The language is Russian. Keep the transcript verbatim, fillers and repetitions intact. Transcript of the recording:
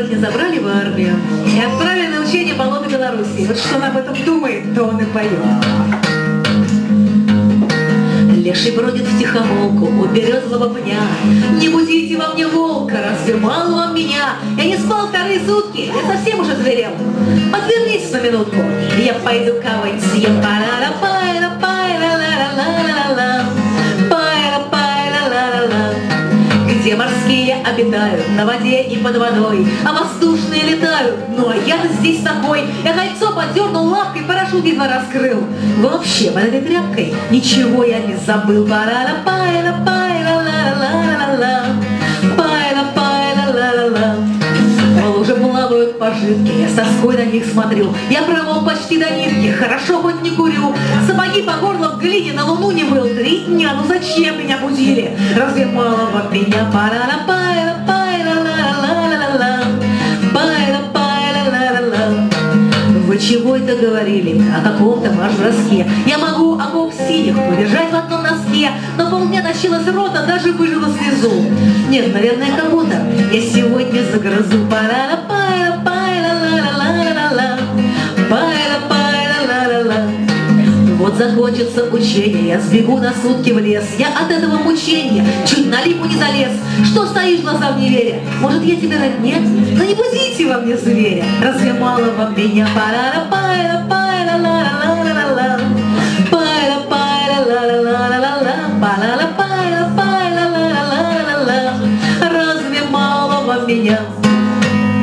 оборотня забрали в армию и отправили на учение болота Белоруссии. Вот что он об этом думает, то он и поет. Леший бродит втихомолку у березового пня. Не будите во мне волка, разве мало вам меня? Я не спал вторые сутки, я совсем уже зверел. Отвернитесь на минутку, я пойду кавать съем. Где морские обитают на воде и под водой, а воздушные летают, ну а я-то здесь такой. Я кольцо поддернул лапкой, парашют едва раскрыл. Вообще, под этой тряпкой ничего я не забыл. В луже плавают пожитки, я с тоской на них смотрю. Я промок почти до нитки, хорошо хоть не курю. Сапоги по горло в глине, на луну не был три дня. Ну зачем меня будили? Разве мало от меня? Вы чего это говорили? О каком-то броске? Я могу окоп синих подержать в одном носке, но полдня тащилась рота, даже выжила слезу. Нет, наверное, кого-то я сегодня загрызу. Вот закончится учение, я сбегу на сутки в лес. Я от этого мучения чуть на липу не залез. Что стоишь глазам не веря? Может, я тебе роднее? Но не будите во мне зверя. Разве мало во меня? Пара-ра-пара-пара.